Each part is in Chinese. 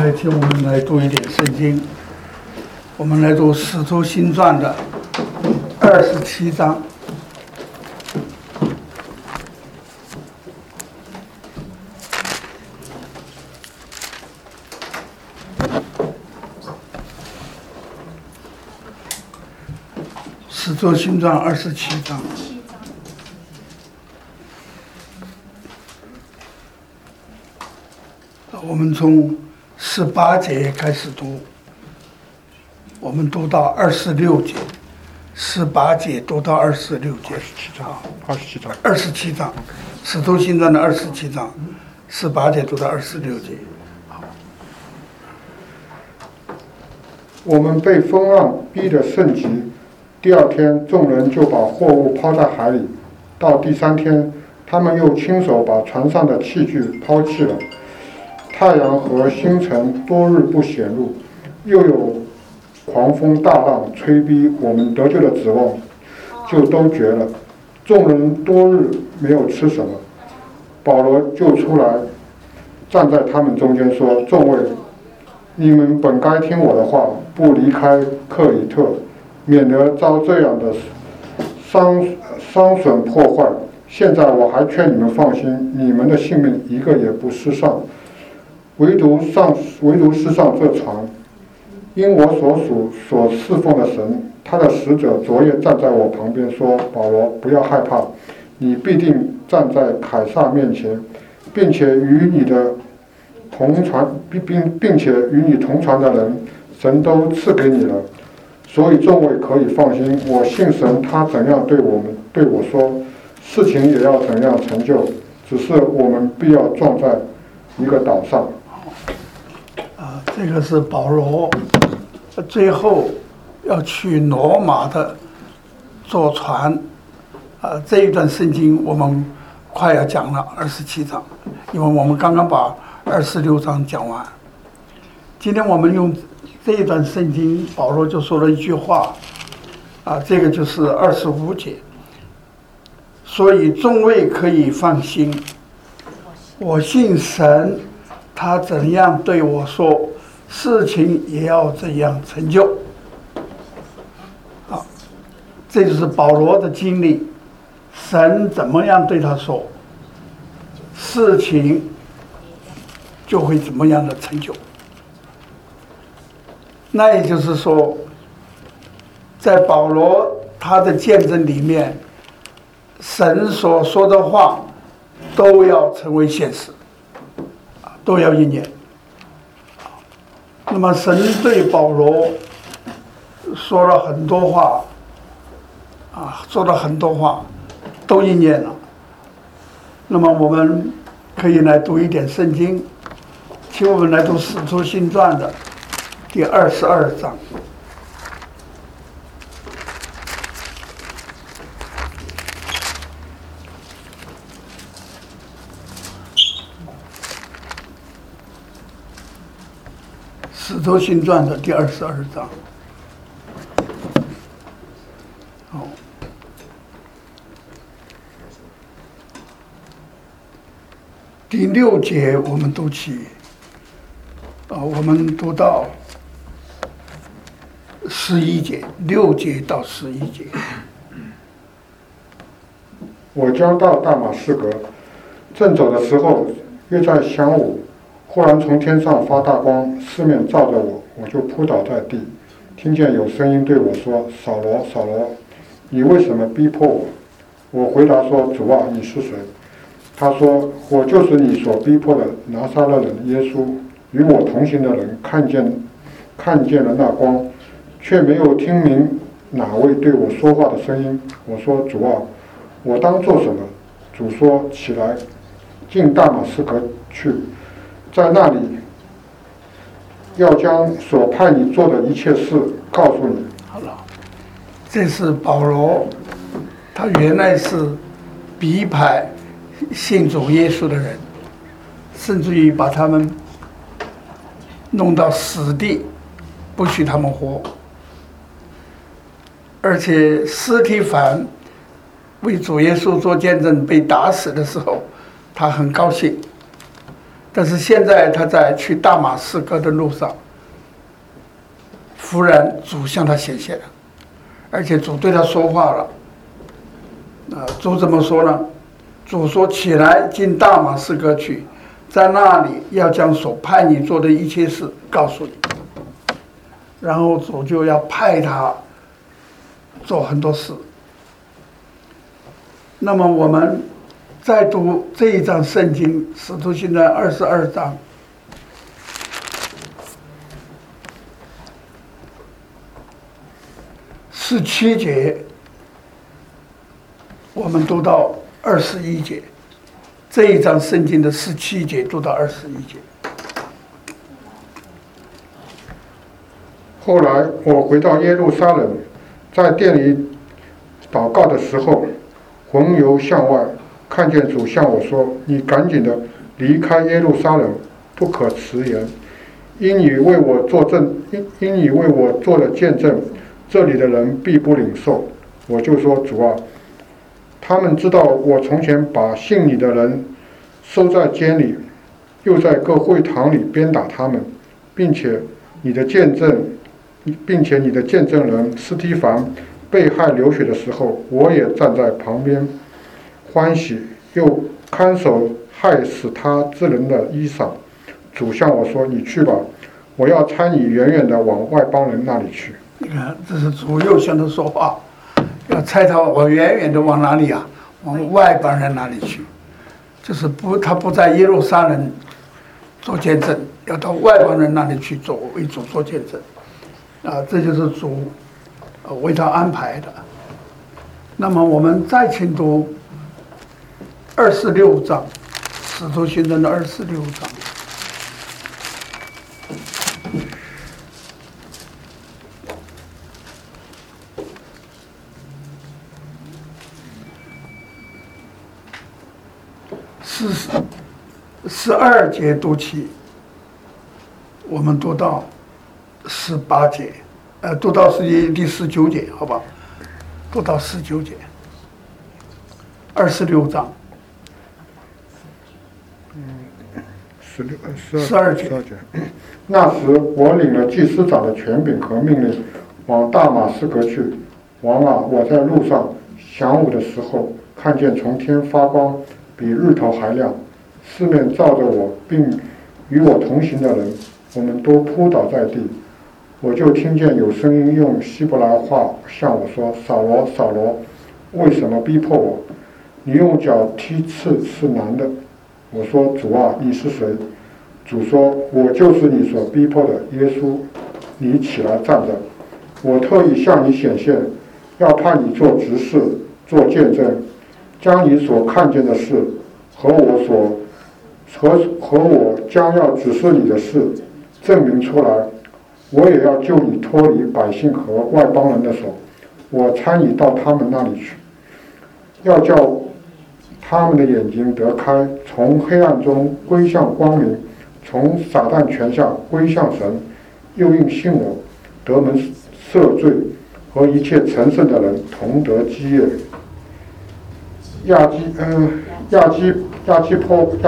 在请我们来读一点圣经，我们来读《使徒行传》的27章。《使徒行传》27章。我们从18节开始读，我们读到26节，18节读到26节，27章，使徒行传的27章，18节读到26节。 我们被风浪逼得甚急，第二天众人就把货物抛在海里，到第三天，他们又亲手把船上的器具抛弃了。太阳和星辰多日不显露，又有狂风大浪吹逼，我们得救的指望就都绝了。众人多日没有吃什么，保罗就出来站在他们中间说：众位，你们本该听我的话，不离开克里特，免得遭这样的伤损破坏。现在我还劝你们放心，你们的性命一个也不失丧，唯独世上这船，因我所侍奉的神，他的使者昨夜站在我旁边说：保罗，不要害怕，你必定站在凯撒面前，并且与你同船的人，神都赐给你了。所以众位可以放心，我信神，他怎样对我说，事情也要怎样成就。只是我们必要撞在一个岛上。 这个是保罗最后要去罗马的坐船，这一段圣经我们快要讲了27章，因为我们刚刚把26章讲完。今天我们用这一段圣经，保罗就说了一句话，这个就是25节。所以众位可以放心，我信神，他怎样对我说，事情也要这样成就。这就是保罗的经历，神怎么样对他说，事情就会怎么样的成就。那也就是说，在保罗他的见证里面，神所说的话都要成为现实，都要应验。那么神对保罗说了很多话，都应验了。那么我们可以来读一点圣经，请我们来读《使徒行传》的第22章。《使徒行传》的第22章。第6节我们读起，我们读到11节，6节到11节。 我将到大马士革，正走的时候，约在晌午，忽然从天上发大光，四面照着我，我就扑倒在地，听见有声音对我说：扫罗，扫罗，你为什么逼迫我？我回答说：主啊，你是谁？他说：我就是你所逼迫的拿撒勒人耶稣。与我同行的人看见了那光，却没有听明哪位对我说话的声音。我说：主啊，我当做什么？主说：起来，进大马士革去，在那里要将所派你做的一切事告诉你。 好了，这是保罗，他原来是逼迫信主耶稣的人，甚至于把他们弄到死地，不许他们活。而且司提反为主耶稣做见证被打死的时候，他很高兴， 但是现在他在去大马士革的路上，忽然主向他显现了，而且主对他说话了。主怎么说呢？主说：“起来，进大马士革去，在那里要将所派你做的一切事告诉你。”然后主就要派他做很多事。那么我们再读这一章圣经，使徒行传22章。17节，我们读到21节，这一章圣经的17节读到21节。 后来我回到耶路撒冷，在店里祷告的时候，魂游向外，看见主向我说：“你赶紧的离开耶路撒冷，不可迟延，因你为我做了见证，这里的人必不领受。”我就说：“主啊，他们知道我从前把信你的人收在监里，又在各会堂里鞭打他们，并且你的见证人司提反被害流血的时候，我也站在旁边欢喜，又看守害死他之人的衣裳。主向我说：你去吧，我要差你远远的往外邦人那里去。” 你看，这是主又向他说话，要差他我远远的往哪里啊？往外邦人那里去，就是他不在耶路撒冷做见证，要到外邦人那里去为主做见证。这就是主为他安排的。那么我们再请读26章，使徒行传的26章。12节读起，我们读到18节，读到第19节，好吧？读到19节，26章，12节。 那时我领了祭司长的权柄和命令，往大马士革去。王啊，我在路上晌午的时候，看见从天发光，比日头还亮，四面照着我，并与我同行的人，我们都扑倒在地。我就听见有声音用希伯来话向我说：“扫罗，扫罗，为什么逼迫我？你用脚踢刺是难的。”我说：“主啊，你是谁？”主说：“我就是你所逼迫的耶稣。你起来站着，我特意向你显现，要派你做执事，做见证，将你所看见的事和我将要指示你的事证明出来。我也要救你脱离百姓和外邦人的手，我差你到他们那里去，要叫他们的眼睛得开，从黑暗中归向光明，从撒旦权下归向神，又因信我得蒙赦罪，和一切成圣的人同得基业。亚基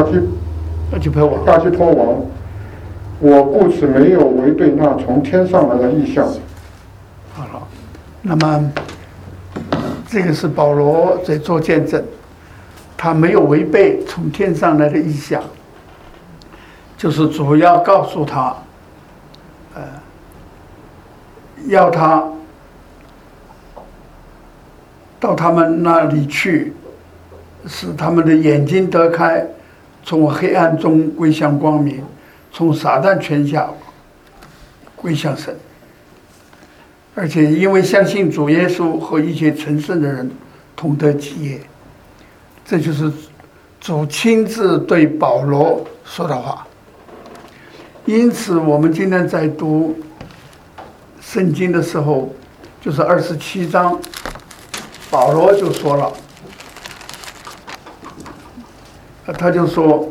波王，我故此没有违背那从天上来的异象。 好了，那么这个是保罗在做见证，他没有违背从天上来的异象，就是主要告诉他，要他到他们那里去，使他们的眼睛得开，从黑暗中归向光明，从撒旦权下归向神。而且因为相信主耶稣和一切成圣的人同得基业，这就是主亲自对保罗说的话。因此我们今天在读圣经的时候，就是27章，保罗就说了，他就说，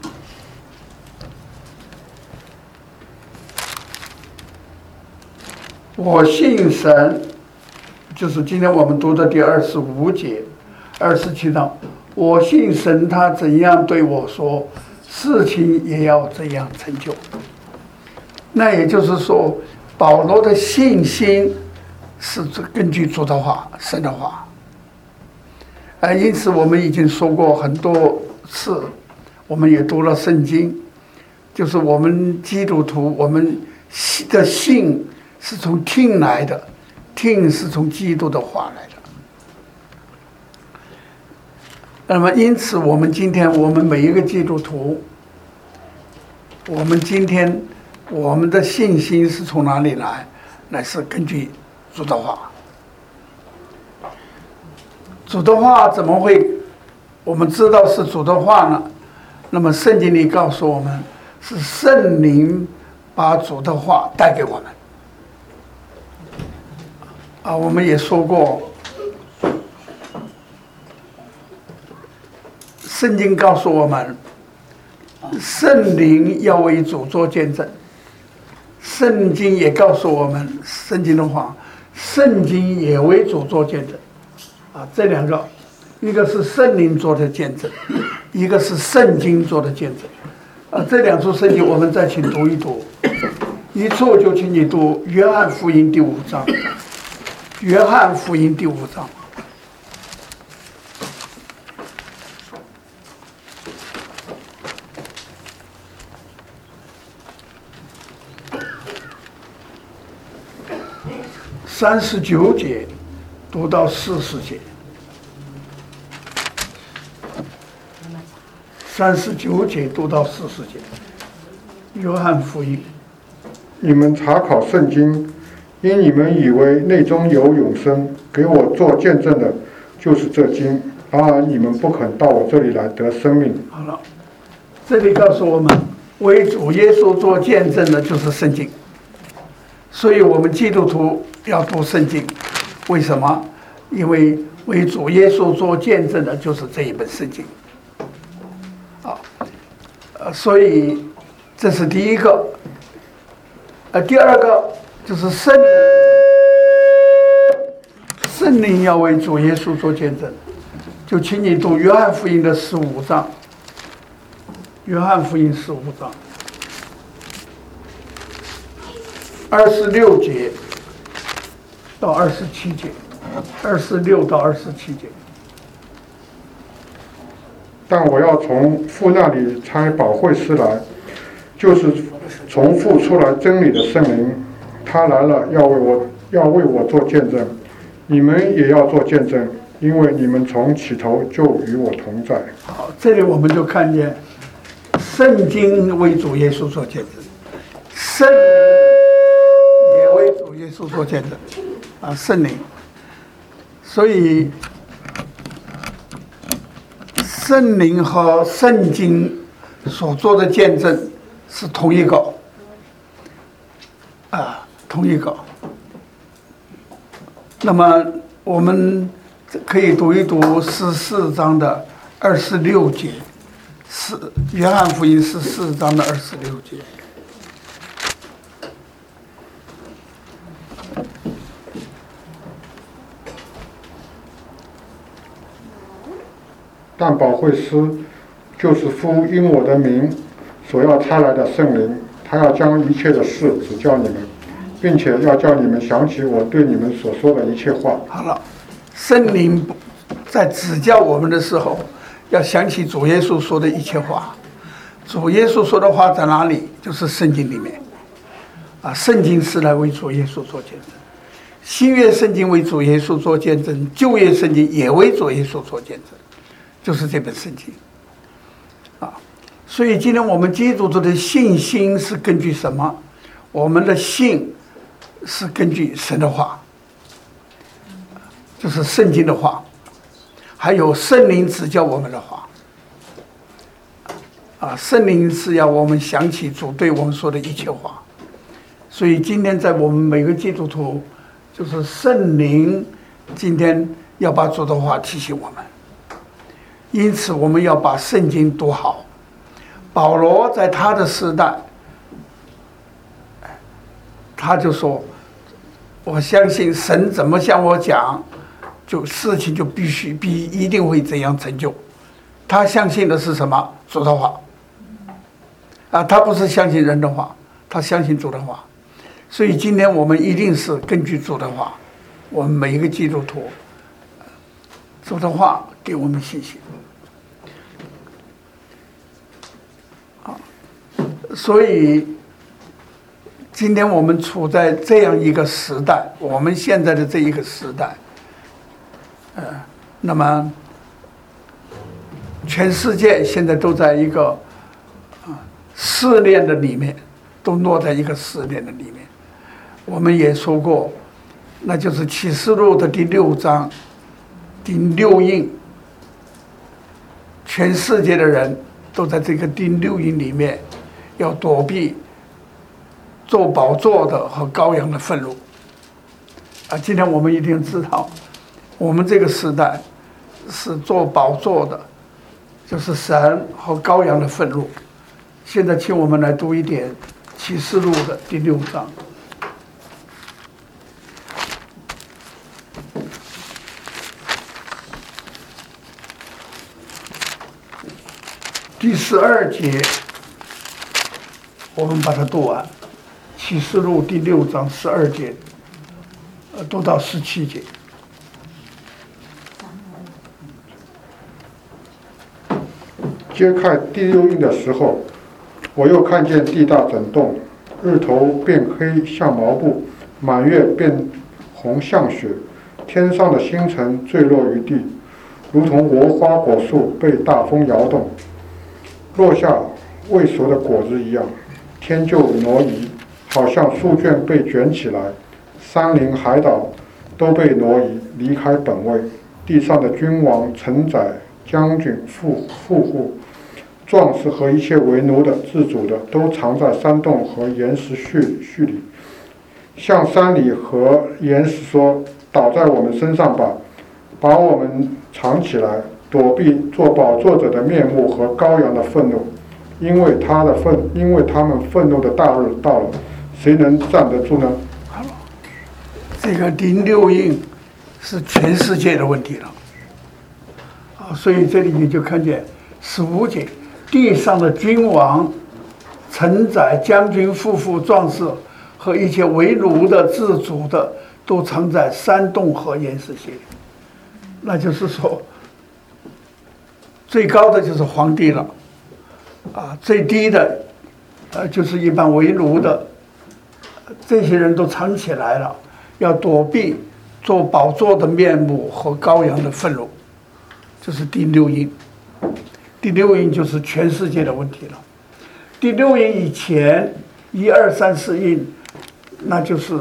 我信神，就是今天我们读的第25节，27章，我信神，他怎样对我说， 事情也要这样成就。那也就是说，保罗的信心是根据主的话、神的话。因此我们已经说过很多次，我们也读了圣经，就是我们基督徒，我们的信是从听来的，听是从基督的话来的。那么因此我们今天我们每一个基督徒，我们今天我们的信心是从哪里来？乃是根据主的话。主的话怎么会我们知道是主的话呢？那么圣经里告诉我们，是圣灵把主的话带给我们。我们也说过，圣经告诉我们，圣灵要为主做见证。圣经也告诉我们，圣经的话，圣经也为主做见证。这两个，一个是圣灵做的见证，一个是圣经做的见证。这两处圣经我们再请读一读。一处就请你读约翰福音第5章。约翰福音第5章。39节读到40节，39节读到40节，约翰福音。 你们查考圣经，因你们以为内中有永生，给我做见证的，就是这经。然而你们不肯到我这里来得生命。 好了，这里告诉我们，为主耶稣做见证的就是圣经。所以我们基督徒要读圣经，为什么？因为为主耶稣做见证的就是这一本圣经。所以这是第一个。第二个就是圣灵要为主耶稣做见证，就请你读约翰福音的15章。约翰福音15章26节到27节，26到27节。 但我要从父那里差保惠师来，就是从父出来真理的圣灵，他来了，要为我做见证。你们也要做见证，因为你们从起头就与我同在。 好，这里我们就看见圣经为主耶稣做见证，圣灵也为主耶稣做见证。圣灵，所以圣灵和圣经所做的见证是同一个，同一个。那么我们可以读一读14章的26节，约翰福音14章的26节。 但保惠师就是父因我的名所要差来的圣灵，他要将一切的事指教你们，并且要叫你们想起我对你们所说的一切话。 好了，圣灵在指教我们的时候，要想起主耶稣说的一切话。主耶稣说的话在哪里？就是圣经里面。圣经是来为主耶稣做见证，新约圣经为主耶稣做见证，旧约圣经也为主耶稣做见证，就是这本圣经。所以今天我们基督徒的信心是根据什么？我们的信是根据神的话，就是圣经的话，还有圣灵指教我们的话。圣灵是要我们想起主对我们说的一切话。所以今天在我们每个基督徒，就是圣灵今天要把主的话提醒我们，因此我们要把圣经读好。保罗在他的时代，他就说，我相信神怎么向我讲，就事情就一定会怎样成就。他相信的是什么？主的话。 他不是相信人的话，他相信主的话。所以今天我们一定是根据主的话，我们每一个基督徒，主的话给我们信心。所以今天我们处在这样一个时代，我们现在的这一个时代，那么全世界现在都在一个试炼的里面，都落在一个试炼的里面。我们也说过，那就是启示录的第6章第6印，全世界的人都在这个第6印里面，要躲避做宝座的和羔羊的愤怒。今天我们一定知道，我们这个时代是做宝座的，就是神和羔羊的愤怒。现在请我们来读一点启示录的第6章。第12节，我们把它读完。启示录第6章12节，读到17节。 揭开第6印的时候，我又看见地大震动，日头变黑像毛布，满月变红像血，天上的星辰坠落于地，如同无花果树被大风摇动，落下未熟的果子一样，天就挪移，好像书卷被卷起来，山林海岛都被挪移，离开本位。地上的君王、臣宰、将军、富户、壮士和一切为奴的、自主的，都藏在山洞和岩石絮里，向山里和岩石说：“倒在我们身上吧，把我们藏起来，躲避做宝座者的面目和羔羊的愤怒，因为他们愤怒的大日到了，谁能站得住呢？” 这个第6印是全世界的问题了，所以这里你就看见15节，地上的君王、臣宰、将军、富户、壮士和一切为奴的、自主的，都藏在山洞和岩石隙里。那就是说，最高的就是皇帝了，最低的，就是一般为奴的，这些人都藏起来了，要躲避做宝座的面目和羔羊的愤怒。这是第6印。第6印就是全世界的问题了。第6印以前1、2、3、4印，那就是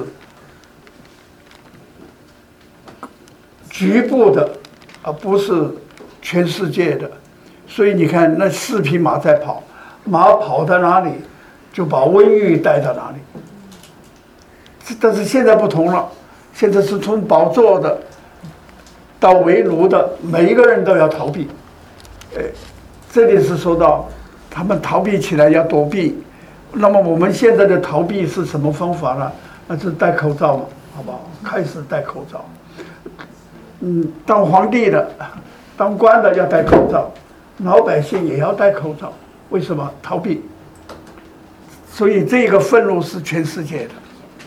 局部的，而不是全世界的。所以你看，那4匹马在跑，马跑到哪里，就把瘟疫带到哪里。但是现在不同了，现在是从宝座的到为奴的，每一个人都要逃避。这里是说到他们逃避起来要躲避。那么我们现在的逃避是什么方法呢？那是戴口罩嘛，好不好？开始戴口罩。当皇帝的、当官的要戴口罩，老百姓也要戴口罩。为什么？逃避。所以这个愤怒是全世界的。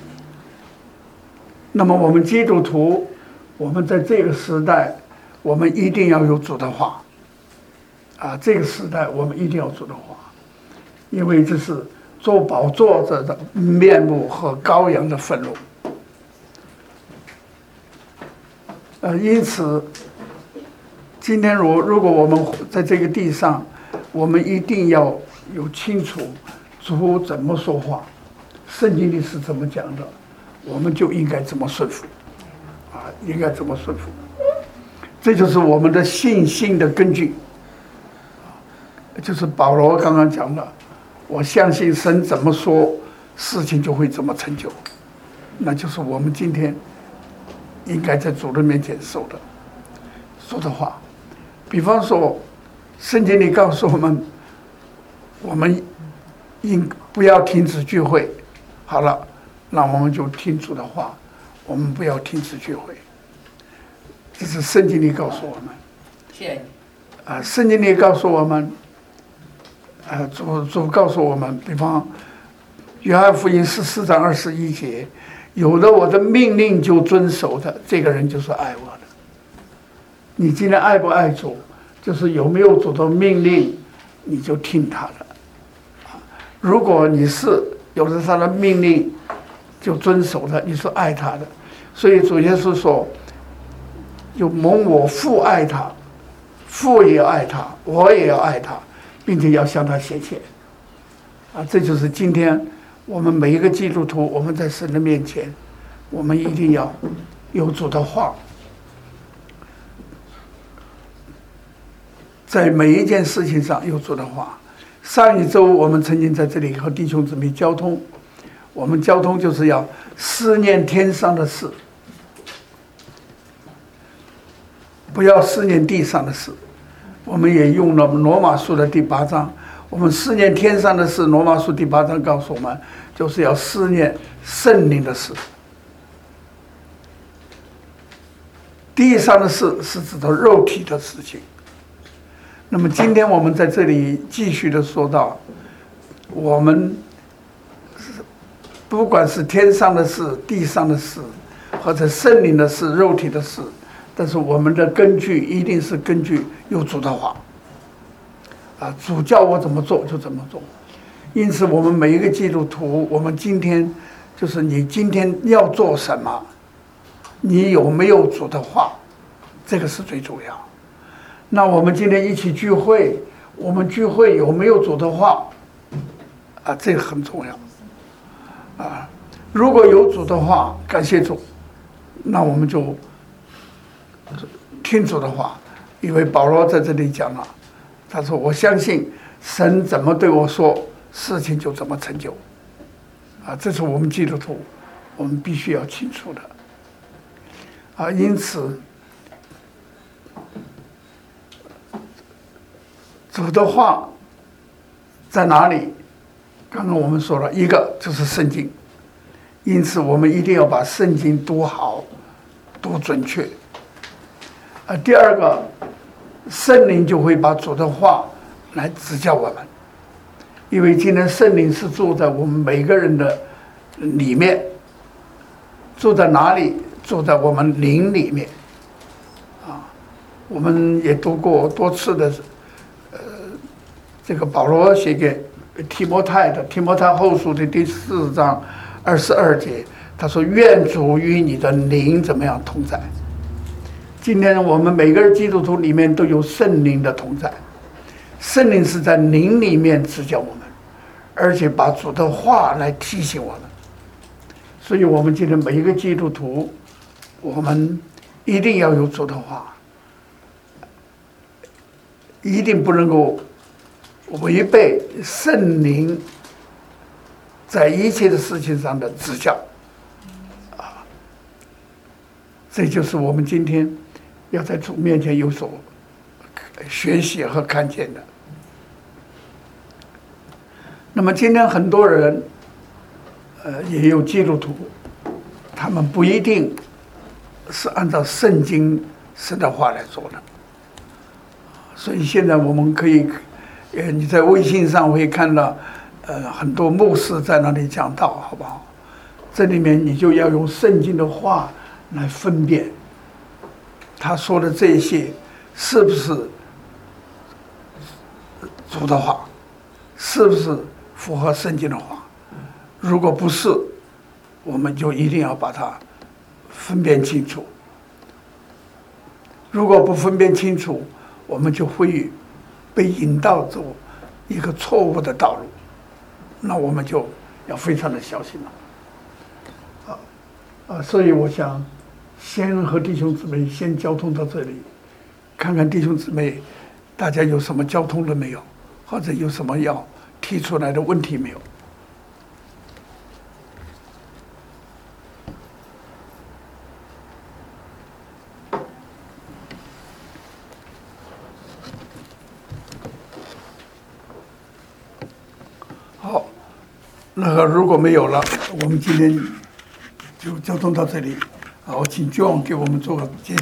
那么我们基督徒，我们在这个时代，我们一定要有主的话。这个时代我们一定要主的话，因为这是做宝座者的面目和羔羊的愤怒。因此，今天如果我们在这个地上，我们一定要有清楚主怎么说话，圣经里是怎么讲的，我们就应该怎么顺服，应该怎么顺服，这就是我们的信心的根据。就是保罗刚刚讲的，我相信神怎么说，事情就会怎么成就。那就是我们今天应该在主的面前说的话。比方说，圣经里告诉我们，我们不要停止聚会。好了，那我们就听主的话，我们不要停止聚会。这是圣经里告诉我们。 谢谢你。 圣经里告诉我们， 主告诉我们，比方约翰福音14章21节，有了我的命令就遵守的，这个人就是爱我的。你今天爱不爱主，就是有没有主的命令，你就听他的。如果你是有了他的命令就遵守的，你是爱他的。所以主耶稣说，就蒙我父爱他，父也爱他，我也要爱他，并且要向他显现。这就是今天我们每一个基督徒，我们在神的面前，我们一定要有主的话，在每一件事情上有主的话。上一周我们曾经在这里和弟兄姊妹交通，我们交通就是要思念天上的事，不要思念地上的事。我们也用了罗马书的第8章，我们思念天上的事，罗马书第8章告诉我们，就是要思念圣灵的事。地上的事是指的肉体的事情。那么今天我们在这里继续的说到，我们不管是天上的事、地上的事，或者圣灵的事、肉体的事，但是我们的根据一定是根据有主的话。主叫我怎么做就怎么做。因此我们每一个基督徒，我们今天就是你今天要做什么，你有没有主的话，这个是最重要。那我们今天一起聚会，我们聚会有没有主的话这个很重要如果有主的话，感谢主，那我们就听主的话。因为保罗在这里讲了，他说我相信神怎么对我说，事情就怎么成就这是我们基督徒我们必须要清楚的因此主的话在哪里？刚刚我们说了一个就是圣经，因此我们一定要把圣经读好、读准确。第二个，圣灵就会把主的话来指教我们，因为今天圣灵是住在我们每个人的里面，住在哪里？住在我们灵里面我们也读过多次的这个保罗写给提摩太的提摩太后书的第4章22节，他说愿主与你的灵怎么样同在。今天我们每个基督徒里面都有圣灵的同在，圣灵是在灵里面指教我们，而且把主的话来提醒我们。所以我们今天每一个基督徒，我们一定要有主的话，一定不能够违背圣灵在一切的事情上的指教这就是我们今天要在主面前有所学习和看见的。那么今天很多人也有基督徒，他们不一定是按照圣经神的话来做的。所以现在我们可以你在微信上会看到很多牧师在那里讲道，好不好？这里面你就要用圣经的话来分辨他说的这些是不是主的话，是不是符合圣经的话。如果不是，我们就一定要把它分辨清楚。如果不分辨清楚，我们就会被引导走一个错误的道路，那我们就要非常的小心了。所以我想先和弟兄姊妹先交通到这里，看看弟兄姊妹大家有什么交通了没有，或者有什么要提出来的问题没有。好，那个如果没有了，我们今天就交通到这里。好，请 John 给我们做个结束。